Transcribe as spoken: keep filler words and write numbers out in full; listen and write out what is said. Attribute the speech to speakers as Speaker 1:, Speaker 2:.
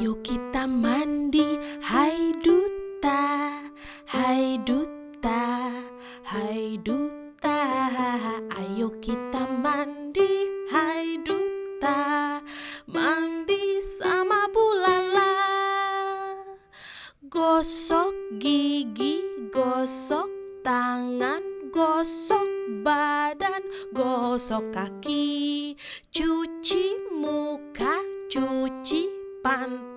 Speaker 1: Ayo kita mandi, hai duta, hai duta, hai duta. Ayo kita mandi, hai duta, mandi sama bulala. Gosok gigi, gosok tangan, gosok badan, gosok kaki, cuci muka, cuci pantat,